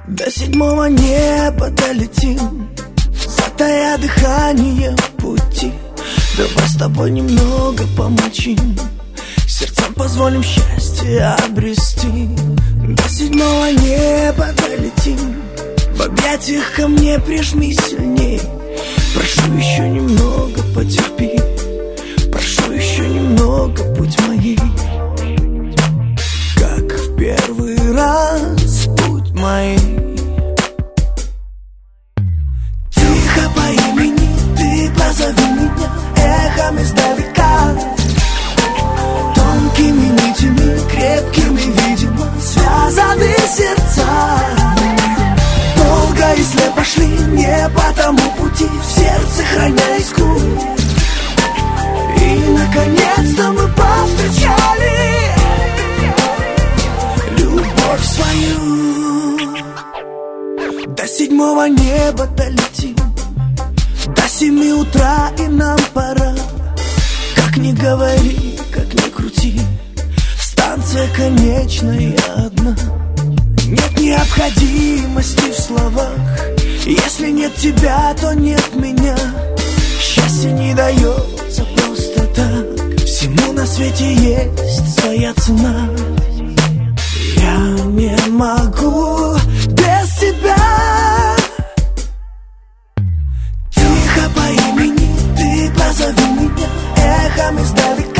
До седьмого неба долетим, затая дыхание в пути. Давай с тобой немного помолчим, сердцам позволим счастье обрести. До седьмого неба долетим, в объятиях ко мне прижми сильней. Прошу еще немного, потерпи, прошу еще немного, будь моей. Как в первый раз, будь моей. Тихо по имени ты позови меня эхом издалека, тонкими нитями, крепкими, видимо, связаны сердца. Долго и слепо шли не по тому пути, в сердце храня иску. И наконец-то мы повстречали любовь свою. До седьмого неба долетим, до 7 утра и нам пора. Как ни говори, как ни крути, станция конечная одна. Нет необходимости в словах, если нет тебя, то нет меня. Счастье не дается просто так, всему на свете есть своя цена. Я не могу без тебя. Тихо по имени ты позови меня эхом издалека,